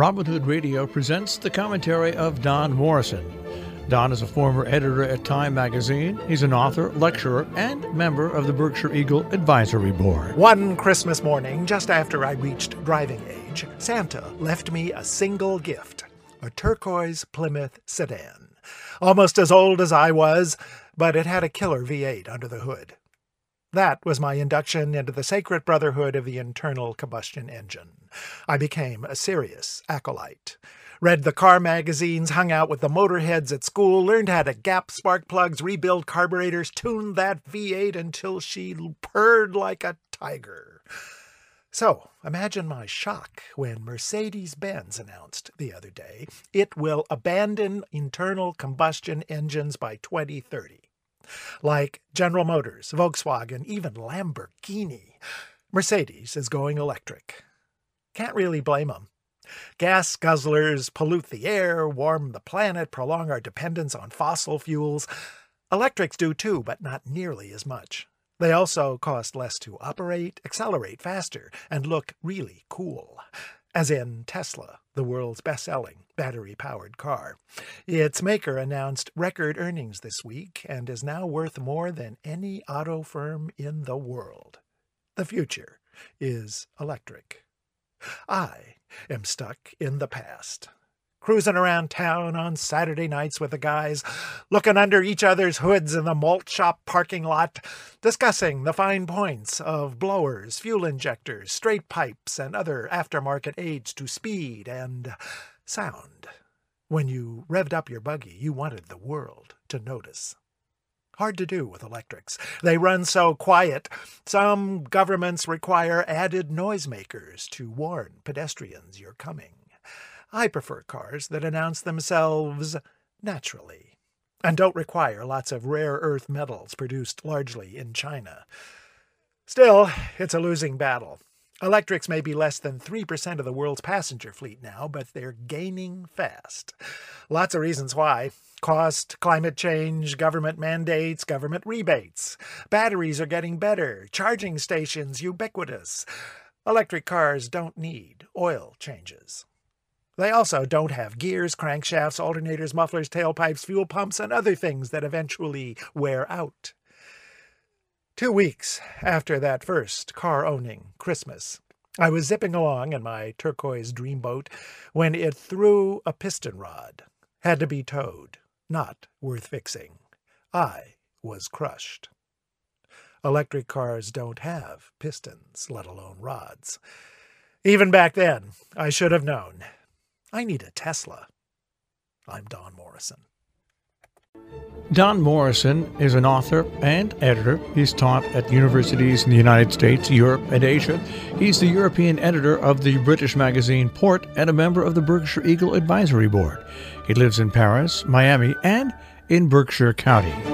Robin Hood Radio presents the commentary of Don Morrison. Don is a former editor at Time magazine. He's an author, lecturer, and member of the Berkshire Eagle Advisory Board. One Christmas morning, just after I reached driving age, Santa left me a single gift, a turquoise Plymouth sedan. Almost as old as I was, but it had a killer V8 under the hood. That was my induction into the sacred brotherhood of the internal combustion engine. I became a serious acolyte. Read the car magazines, hung out with the motorheads at school, learned how to gap spark plugs, rebuild carburetors, tuned that V8 until she purred like a tiger. So, imagine my shock when Mercedes-Benz announced the other day it will abandon internal combustion engines by 2030. Like General Motors, Volkswagen, even Lamborghini, Mercedes is going electric. Can't really blame them. Gas guzzlers pollute the air, warm the planet, prolong our dependence on fossil fuels. Electrics do too, but not nearly as much. They also cost less to operate, accelerate faster, and look really cool. As in Tesla, the world's best-selling battery-powered car. Its maker announced record earnings this week and is now worth more than any auto firm in the world. The future is electric. I am stuck in the past, cruising around town on Saturday nights with the guys, looking under each other's hoods in the malt shop parking lot, discussing the fine points of blowers, fuel injectors, straight pipes, and other aftermarket aids to speed and sound. When you revved up your buggy, you wanted the world to notice. Hard to do with electrics. They run so quiet. Some governments require added noisemakers to warn pedestrians you're coming. I prefer cars that announce themselves naturally and don't require lots of rare earth metals produced largely in China. Still, it's a losing battle. Electrics may be less than 3% of the world's passenger fleet now, but they're gaining fast. Lots of reasons why. Cost, climate change, government mandates, government rebates. Batteries are getting better, charging stations ubiquitous. Electric cars don't need oil changes. They also don't have gears, crankshafts, alternators, mufflers, tailpipes, fuel pumps, and other things that eventually wear out. 2 weeks after that first car-owning Christmas, I was zipping along in my turquoise dreamboat when it threw a piston rod. Had to be towed. Not worth fixing. I was crushed. Electric cars don't have pistons, let alone rods. Even back then, I should have known. I need a Tesla. I'm Don Morrison. Don Morrison is an author and editor. He's taught at universities in the United States, Europe, and Asia. He's the European editor of the British magazine Port and a member of the Berkshire Eagle Advisory Board. He lives in Paris, Miami, and in Berkshire County.